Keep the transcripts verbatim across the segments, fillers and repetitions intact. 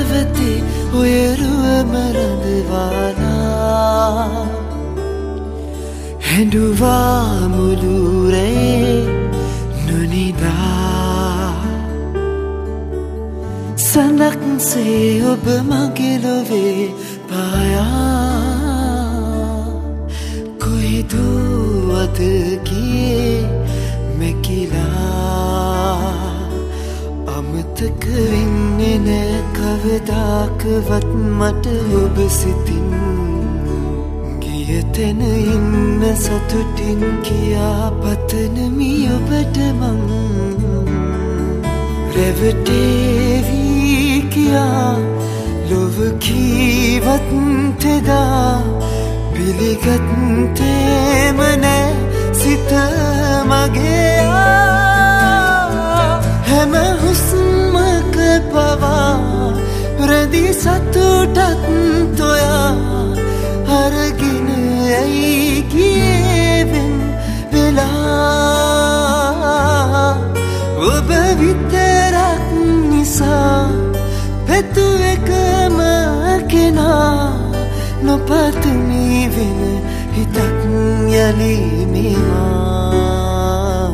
වෙති ඔය රුවම රඳවාලා හැඬුවා මුළු රේ නොනිදා සඳක්සේ ඔබ මගේ ලොවේ පායා කොහෙදෝ අද ගියේ මැකිලා අමතක වෙන්නේ නෑ කවදාකවත් මට ඔබ සිතින් ගිය තැන ඉන්න සතුටින් කියා පතනමි ඔබට මං රැවටේවි කියා ලොව කීවත් තෙදා පිළිගත්තේම නෑ සිත මගේ හැම හුස්මක පවා රැඳි සතුටත් තොයා අරගෙන ඇයි ගියේ වෙන් වෙලා ඔබ විතරක් නිසා පැතු එකම කෙනා නොපතමි වෙන හිතක් යලි මේවා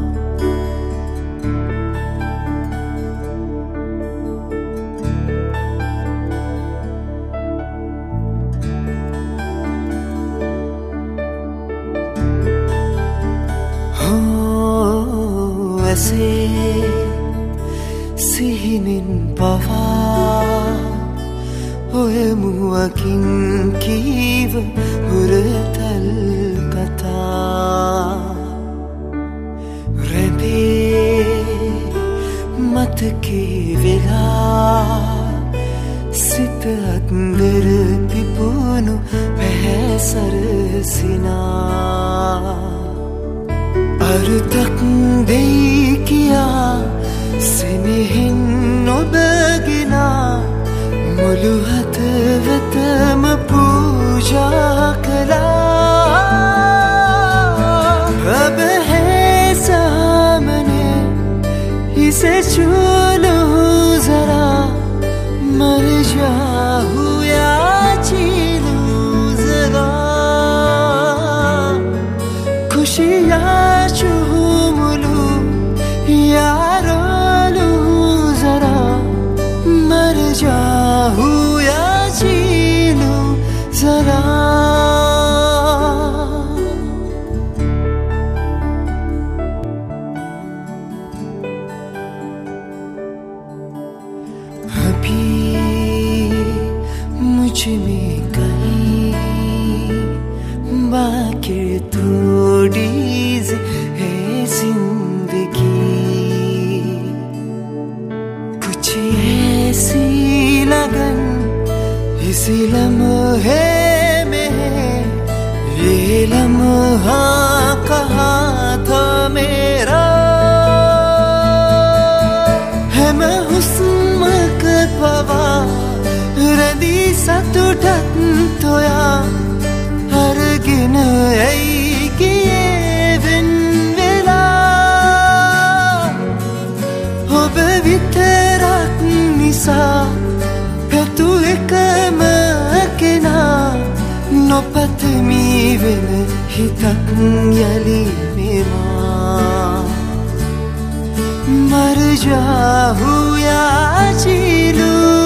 ඇසේ සිහිනෙන් පවා ඔය මුවකින් කීව හුරතල් කතා රැඳේ මතකේ වෙලා සිත අත්දර පිපුණු පැහැසර සිනා අරුතක් දෙයි කියා සෙනෙහෙන් නොබගෙනා මුළු හදවතම පූජා කළා अब है सामने इसे छू लो जरा मर जाऊं या जी लूं जरा खुशियाँ चूम लूं या रो लूं जरा मर जाऊं या जी लूं जरा मुझ में कहीं बाकी थोड़ी है जिंदगी कुछ ऐसी लगन इसी लम्हे में ये लम्हा कहाँ था मेरा है मैं हुस्न का पवा रदी सतुटत तोया अरगिन ऐकिए विनविला होब वितरक निसा पेतु एकम केना नोपतमी विन हितक यली मेमा मर जाऊं या जीलूं